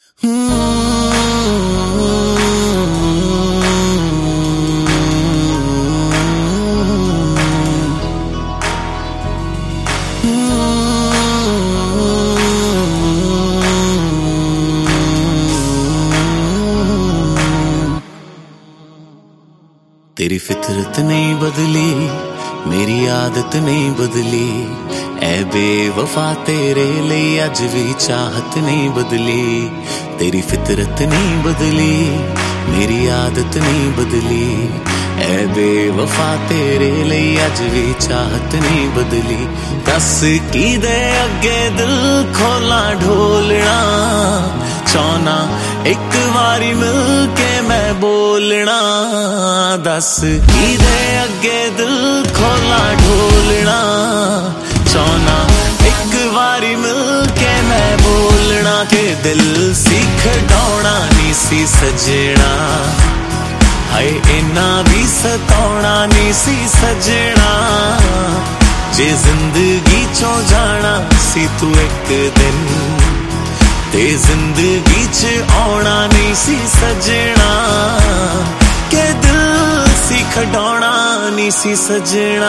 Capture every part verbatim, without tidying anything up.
तेरी फितरत नहीं बदली, मेरी आदत नहीं बदली, ऐ बेवफा तेरे लिए अज भी चाहत नहीं बदली। तेरी फितरत नहीं बदली, मेरी आदत नहीं बदली, ऐ बेवफा तेरे लिए अज भी चाहत नहीं बदली। दस की दे अगे दिल खोला ढोलना, चाहना एक बारी मिल के मैं बोलना। दस की दे अगे दिल खोला ढोलना, चाहना एक बारी मिल के मैं बोलना। के दिल सीख डौना नी सी सजना, हाय इना भी सताउना नी सी सजना। जे जिंदगी चो जाना सी तू एक दिन, ते जिंदगी च आना नहीं सी सजना। के दिल सी खड़ाउना नहीं सी सजना।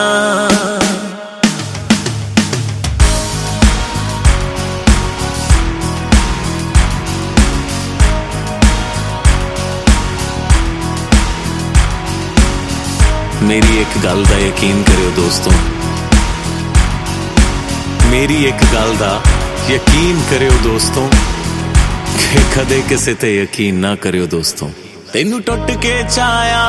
मेरी एक गल दा यकीन करियो दोस्तों, मेरी एक गल दा यकीन करियो दोस्तों, कि कदे किसे ते यकीन ना करियो दोस्तों। तेनू टुट के चाया,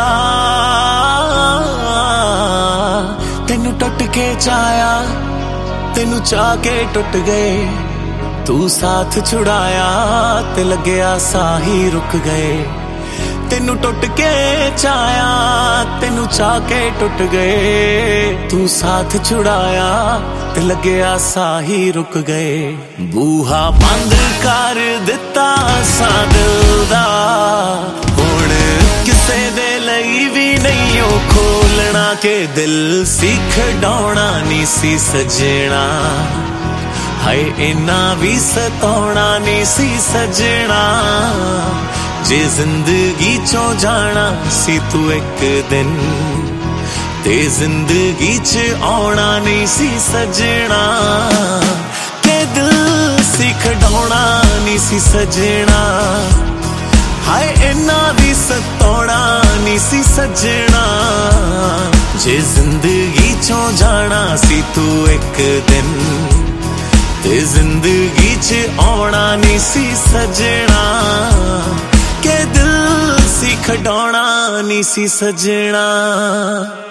तेनू टुट के चाया, तेनू चाह के टुट गए। तू साथ छुड़ाया ते लग्या साही रुक गए। तेनू टुट के चाया, तेनू चाह के टुट गए। तू साथ छुड़ाया ते लग्या साही रुक गए। बूहा बंद कर दिता सा दिल दा, हुण किसे दे लई भी नहीं ओ खोलना। के दिल सीख डौना नी सी सजना, हाय इना भी सताउना नी सी सजना। जे जिंदगी चो जाना सी तू एक दिन, ते जिंदगी च आना नहीं सी सजना। के दिल सी खड़ाउना नहीं सी सजना, हाय इना भी सताउना नहीं सी सजना। जे जिंदगी चो जाना सी तू एक दिन, ते जिंदगी च आना नहीं सी सजना। के दिल सी खड़ाउना नहीं सी सजना।